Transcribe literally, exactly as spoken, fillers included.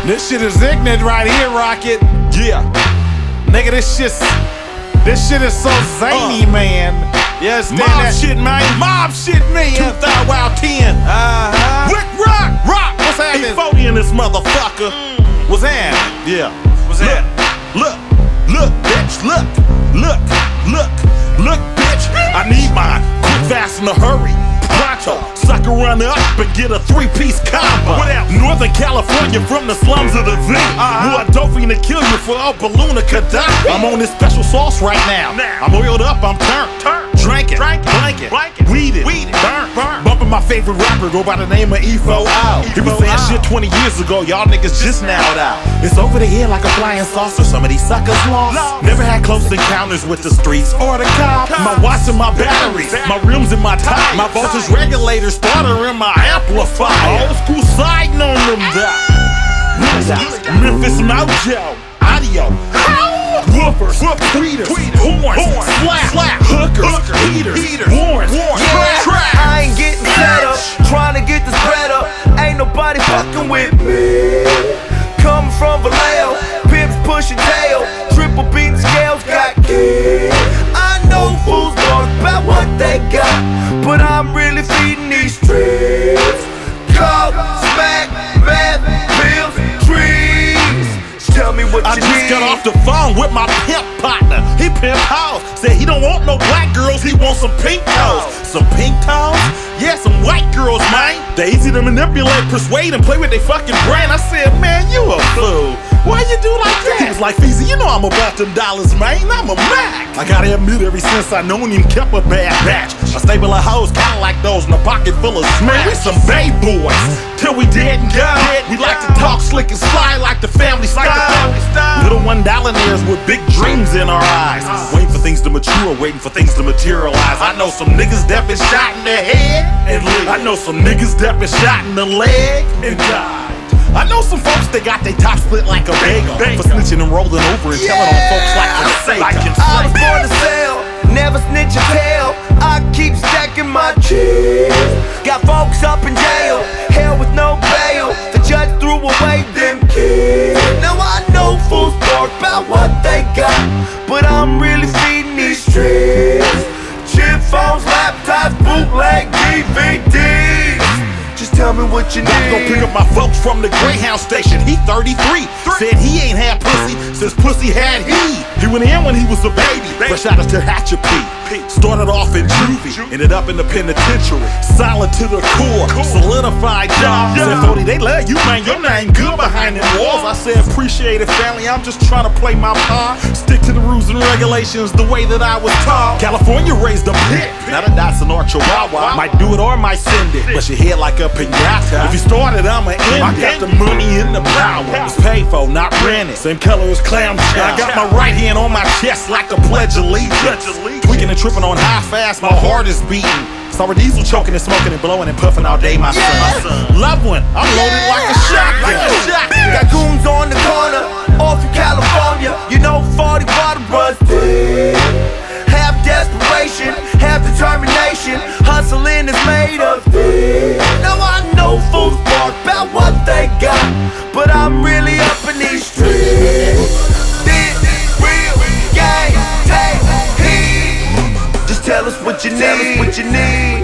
This shit is ignorant right here, Rocket. Yeah. Nigga, this shit's, this shit is so zany, uh, man. You understand Mob that? shit, man. Mob shit, man. two thousand ten. Uh-huh. Rick Rock. Rock, what's happening? eight forty in this motherfucker. Mm. What's that? Yeah. What's that? Look, look, look, bitch, look, look, look, look, bitch. I need mine. Quick, fast, in a hurry. Pronto. Sucker run up and get a three-piece combo. What else? Northern California from the slums of the V. Uh-huh. Who are doping to kill you for a balloon of Gaddafi. I'm on this special sauce right now. now. I'm oiled up, I'm turned. Turn. Drinking, Drinking. blanket, blanket, weeded, weeded. burn, burn. Bumping my favorite rapper, go by the name of E four O. He was saying shit twenty years ago, y'all niggas just now out. It's over the head like a flying saucer, some of these suckers lost. Never had close encounters with the streets or the cops. My watch and my batteries, my rims and my tires, my voltage regulators, starter in my amplifier. Old school siding on them down. Memphis Mojo, audio. Woofers, tweeters, horns, slap, slap, hookers, heaters, warrants, yeah, trash. I ain't getting set up, trying to get this bread up. Ain't nobody fucking with me. Coming from Vallejo, pimps pushing tail, triple beat scales got keys. I know fools talk about what they got, but I'm really feeding these streets. Coke, smack, meth, pills, trees. Tell me what I you just need. got off the phone with my pimp partner. He pimp house. Said he don't want no black girls, he wants some pink toes. Some pink toes? Yeah, some white girls, man. They easy to manipulate, persuade, and play with their fucking brain. I said, man, you a fool. Why you do like that? He was like, Feezy, you know I'm about them dollars, man. I'm a Mac. I gotta admit, ever since I known him, kept a bad batch. A stable of hoes, kinda like those in a pocket full of smack. We some bay boys, till we dead and gone. We like to talk slick and fly like the family style. Little one dollar-naires with big dreams in our eyes. Waiting for things to mature, waiting for things to materialize. I know some niggas that been shot in the head and leg. I know some niggas that been shot in the leg and died. I know some folks that got their top split like a bagel for snitching and rolling over and Yeah. telling on folks like Fonseca. I was born to sell, never snitch or tell. I keep stacking my cheese. Got folks up in jail, hell with no bail. The judge threw away them keys. Now I know fools talk about what they got, but I'm really feeding these streets. Chip phones, laptops, bootleg D V Ds. Just tell me what you need. I'm gonna pick up my folks from the Greyhound station. He thirty-three. Said he ain't had pussy since pussy had he. He went in when he was a baby. Fresh out of Tehachapi. Started off in juvie, ended up in the penitentiary. Solid to the core, solidified job. Said forty, they love you, man. Your name good behind them walls. I said appreciate it, family. I'm just trying to play my part. Stick to the rules and regulations the way that I was taught. California raised a pit, not a Datsun or Chihuahua. Might do it or might send it, but your head like a pinata. If you started, I'ma end it. I got the money and the power. It's paid for, not rented. Same color as clam chowder. I got my right hand on my chest like a pledge of allegiance. Tweaking and tripping on high fast, my heart is beating. Saw a diesel choking and smoking and blowing and puffing all day, my Yeah. son. Loved one, I'm loaded like a shotgun. Got goons on the corner, all from California. You know forty water runs deep. Half desperation, half determination. Hustling is made of this. Now I know fools talk about what they got, but I'm really up in these streets. This real gang, take heed. Just tell us what you need. What you need.